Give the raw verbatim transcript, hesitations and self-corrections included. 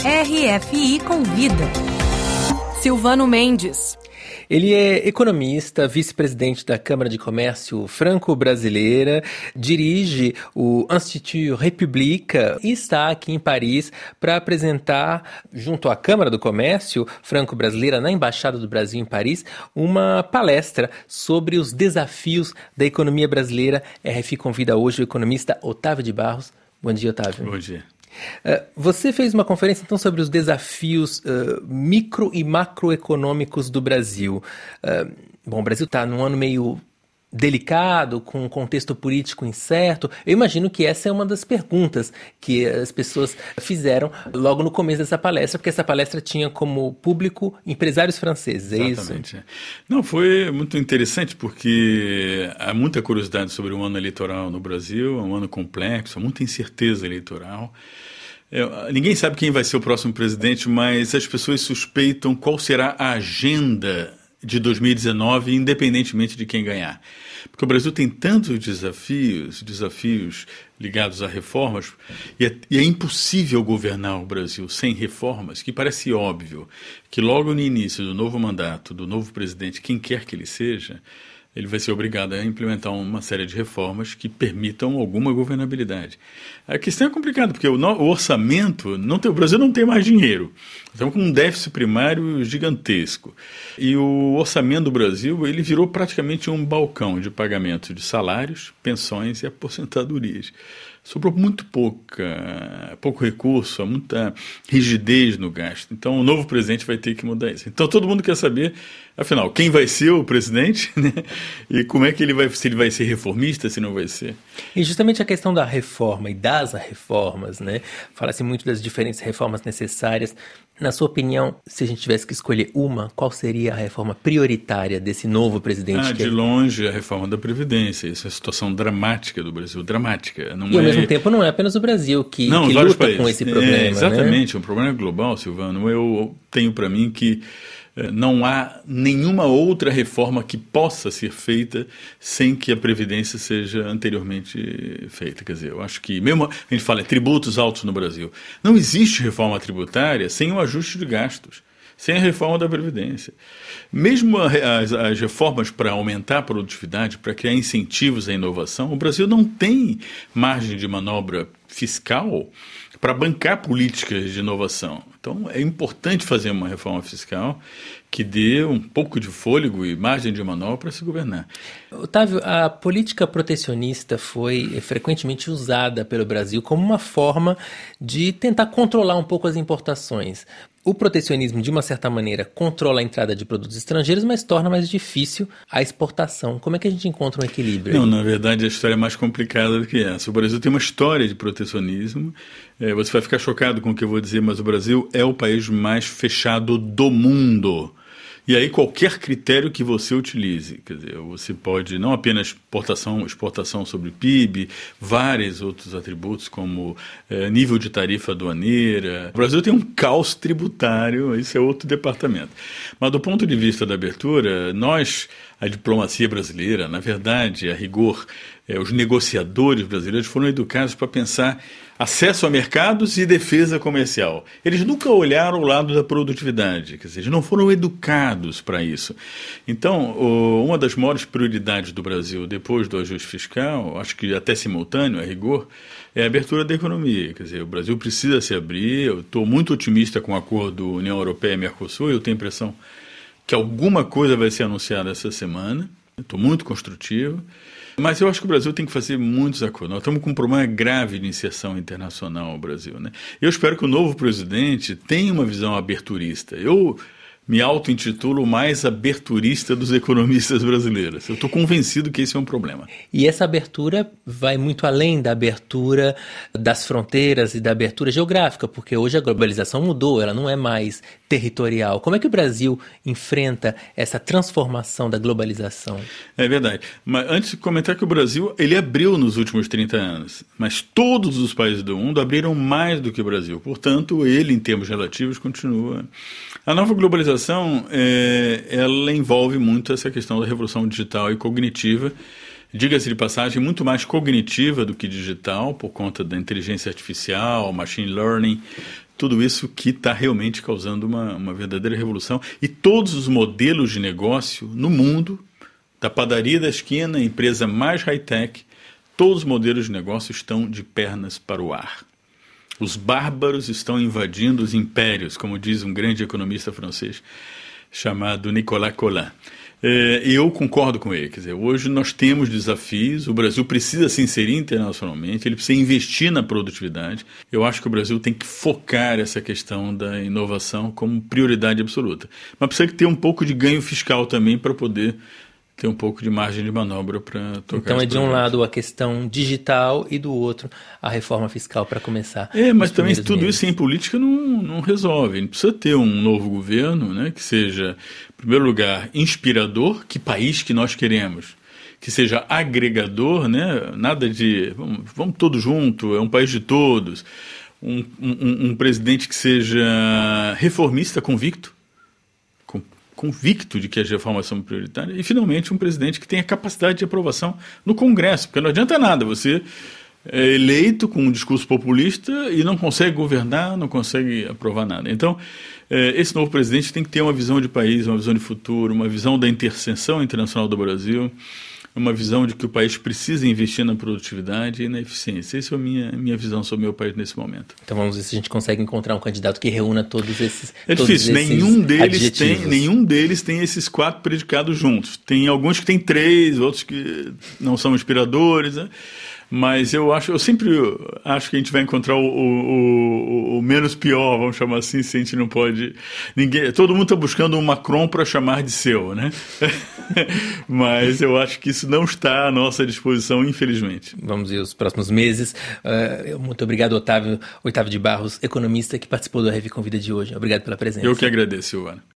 R F I Convida. Silvano Mendes. Ele é economista, vice-presidente da Câmara de Comércio Franco-Brasileira, dirige o Institut République e está aqui em Paris para apresentar, junto à Câmara do Comércio Franco-Brasileira, na Embaixada do Brasil em Paris, uma palestra sobre os desafios da economia brasileira. A R F I convida hoje o economista Otávio de Barros. Bom dia, Otávio. Bom dia. Uh, você fez uma conferência, então, sobre os desafios uh, micro e macroeconômicos do Brasil. Uh, bom, o Brasil está num ano meio delicado, com um contexto político incerto. Eu imagino que essa é uma das perguntas que as pessoas fizeram logo no começo dessa palestra, porque essa palestra tinha como público empresários franceses, é Exatamente. isso? Não, foi muito interessante porque há muita curiosidade sobre o ano eleitoral no Brasil, é um ano complexo, há muita incerteza eleitoral. É, ninguém sabe quem vai ser o próximo presidente, mas as pessoas suspeitam qual será a agenda de dois mil e dezenove, independentemente de quem ganhar. Porque o Brasil tem tantos desafios, desafios ligados a reformas, e é, e é impossível governar o Brasil sem reformas, que parece óbvio que logo no início do novo mandato, do novo presidente, quem quer que ele seja, ele vai ser obrigado a implementar uma série de reformas que permitam alguma governabilidade. A questão é complicada, porque o, o orçamento, não tem, o Brasil não tem mais dinheiro. Estamos com um déficit primário gigantesco. E o orçamento do Brasil, ele virou praticamente um balcão de pagamento de salários, pensões e aposentadorias. Sobrou muito pouca, pouco recurso, há muita rigidez no gasto. Então, o novo presidente vai ter que mudar isso. Então, todo mundo quer saber, afinal, quem vai ser o presidente, né? E como é que ele vai, se ele vai ser reformista, se não vai ser. E justamente a questão da reforma e das reformas, né? Fala-se muito das diferentes reformas necessárias. Na sua opinião, se a gente tivesse que escolher uma, qual seria a reforma prioritária desse novo presidente? Ah, de é... longe, a reforma da Previdência. Isso é uma situação dramática do Brasil, dramática. Não e, ao é... mesmo tempo, não é apenas o Brasil que, não, que luta países. com esse problema. É, exatamente, né? Um problema global, Silvano. Eu tenho para mim que não há nenhuma outra reforma que possa ser feita sem que a Previdência seja anteriormente feita. Quer dizer, eu acho que, mesmo a gente fala em tributos altos no Brasil, não existe reforma tributária sem o ajuste de gastos, sem a reforma da Previdência. Mesmo as, as reformas para aumentar a produtividade, para criar incentivos à inovação, o Brasil não tem margem de manobra fiscal para bancar políticas de inovação. Então, é importante fazer uma reforma fiscal que dê um pouco de fôlego e margem de manobra para se governar. Otávio, a política protecionista foi frequentemente usada pelo Brasil como uma forma de tentar controlar um pouco as importações. O protecionismo, de uma certa maneira, controla a entrada de produtos estrangeiros, mas torna mais difícil a exportação. Como é que a gente encontra um equilíbrio? Não, aí? Na verdade, a história é mais complicada do que essa. O Brasil tem uma história de protecionismo. É, você vai ficar chocado com o que eu vou dizer, mas o Brasil é o país mais fechado do mundo. E aí qualquer critério que você utilize, quer dizer, você pode não apenas exportação, exportação sobre P I B, vários outros atributos como é, nível de tarifa aduaneira. O Brasil tem um caos tributário, isso é outro departamento. Mas do ponto de vista da abertura, nós, a diplomacia brasileira, na verdade, a rigor, é, os negociadores brasileiros foram educados para pensar acesso a mercados e defesa comercial. Eles nunca olharam o lado da produtividade, quer dizer, eles não foram educados para isso. Então, o, uma das maiores prioridades do Brasil depois do ajuste fiscal, acho que até simultâneo, a rigor, é a abertura da economia. Quer dizer, o Brasil precisa se abrir. Eu estou muito otimista com o acordo União Europeia-Mercosul, eu tenho a impressão que alguma coisa vai ser anunciada essa semana. Estou muito construtivo. Mas eu acho que o Brasil tem que fazer muitos acordos. Nós estamos com um problema grave de inserção internacional no Brasil, né? Eu espero que o novo presidente tenha uma visão aberturista. Eu me auto-intitulo o mais aberturista dos economistas brasileiros. Eu estou convencido que esse é um problema. E essa abertura vai muito além da abertura das fronteiras e da abertura geográfica, porque hoje a globalização mudou, ela não é mais territorial. Como é que o Brasil enfrenta essa transformação da globalização? É verdade. Mas antes de comentar que o Brasil, ele abriu nos últimos trinta anos, mas todos os países do mundo abriram mais do que o Brasil. Portanto, ele, em termos relativos, continua. A nova globalização, é, ela envolve muito essa questão da revolução digital e cognitiva, diga-se de passagem, muito mais cognitiva do que digital, por conta da inteligência artificial, machine learning, tudo isso que está realmente causando uma, uma verdadeira revolução. E todos os modelos de negócio no mundo, da padaria da esquina, a empresa mais high-tech, todos os modelos de negócio estão de pernas para o ar. Os bárbaros estão invadindo os impérios, como diz um grande economista francês chamado Nicolas Colin. É, eu concordo com ele. Quer dizer, hoje nós temos desafios, o Brasil precisa se inserir internacionalmente, ele precisa investir na produtividade. Eu acho que o Brasil tem que focar essa questão da inovação como prioridade absoluta. Mas precisa ter um pouco de ganho fiscal também para poder ter um pouco de margem de manobra para tocar. Então é de um lado a questão digital e do outro a reforma fiscal para começar. É, mas também tudo meses. isso em política não, não resolve. A gente precisa ter um novo governo, né, que seja, em primeiro lugar, inspirador. Que país que nós queremos? Que seja agregador, né? Nada de vamos, vamos todos juntos, é um país de todos. Um, um, um presidente que seja reformista, convicto. convicto de que as reformas são prioritárias, e finalmente um presidente que tenha capacidade de aprovação no Congresso, porque não adianta nada, você é eleito com um discurso populista e não consegue governar, não consegue aprovar nada. Então, é, esse novo presidente tem que ter uma visão de país, uma visão de futuro, uma visão da interseção internacional do Brasil, uma visão de que o país precisa investir na produtividade e na eficiência. Essa é a minha, minha visão sobre o meu país nesse momento. Então vamos ver se a gente consegue encontrar um candidato que reúna todos esses É todos difícil, esses nenhum deles, tem, adjetivos. nenhum deles tem esses quatro predicados juntos. Tem alguns que tem três, outros que não são inspiradores, né? Mas eu acho, eu sempre acho que a gente vai encontrar o, o, o, o menos pior, vamos chamar assim, se a gente não pode... Ninguém, todo mundo está buscando um Macron para chamar de seu, né? Mas eu acho que isso não está à nossa disposição, infelizmente. Vamos ver os próximos meses. Uh, muito obrigado, Otávio, Otávio de Barros, economista que participou do R V Convida de hoje. Obrigado pela presença. Eu que agradeço, Silvana.